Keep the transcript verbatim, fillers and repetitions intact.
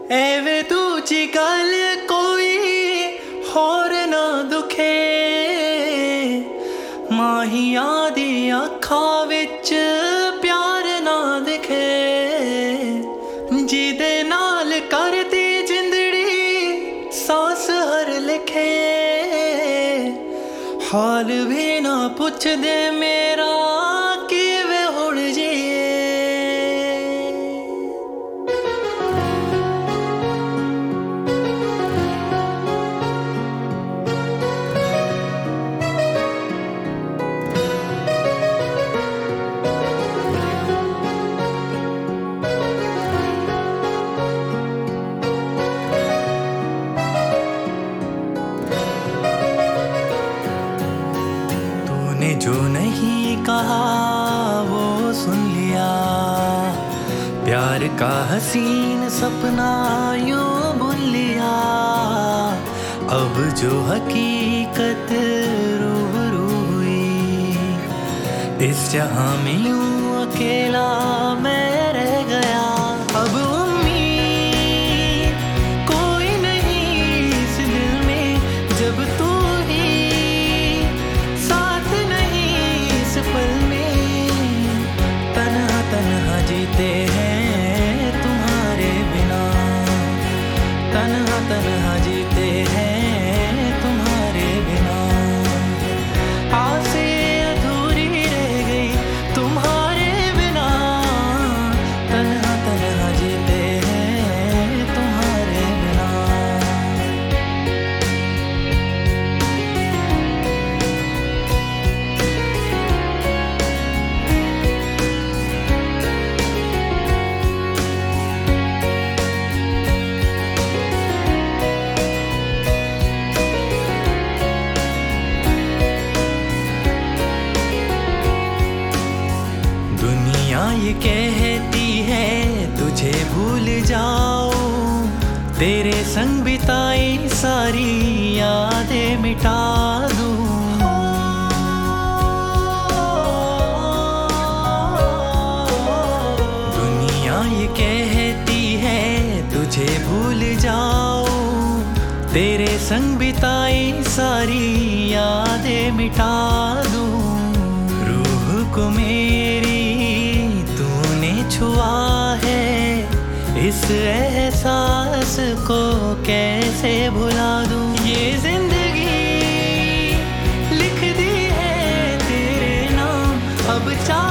ਐਵੇਂ ਦੂਜੀ ਗੱਲ ਕੋਈ ਹੋਰ ਨਾ ਦੁਖੇ। ਮਾਹੀਆਂ ਦੀ ਅੱਖਾਂ ਵਿੱਚ ਪਿਆਰ ਨਾ ਦਿਖੇ। ਜਿਹਦੇ ਨਾਲ ਕਰਦੀ ਜਿੰਦੜੀ ਸਾਂਸ ਹਰ ਲਿਖੇ। ਹਾਲ ਵੀ ਨਾ ਪੁੱਛਦੇ ਮੇਰਾ ਕਿਵੇਂ ਹੁਣ ਜੀਏ। जो नहीं कहा वो सुन लिया। प्यार का हसीन सपना यूं बुन लिया। अब जो हकीकत रूबरू हुई, इस जहां में यूं अकेला मैं रह गया। अब उम्मीद कोई नहीं इस दिल में जब तू पल में तन्हा तन्हा जीते हैं तुम्हारे बिना। तन्हा तन्हा जीते हैं तुम्हारे बिना। आसे अधूरी रह गई तुम्हारे बिना। तन्हा तन्हा जीते हैं तुम्हारे बिना। ये कहती है तुझे भूल जाओ। तेरे संग बिताई सारी यादें मिटा दूं। दुनिया ये कहती है तुझे भूल जाओ। तेरे संग बिताई सारी यादें मिटा दूं। रूह को मेरी छुआ है, इस एहसास को कैसे भुला दूं। ये जिंदगी लिख दी है तेरे नाम, अब चाह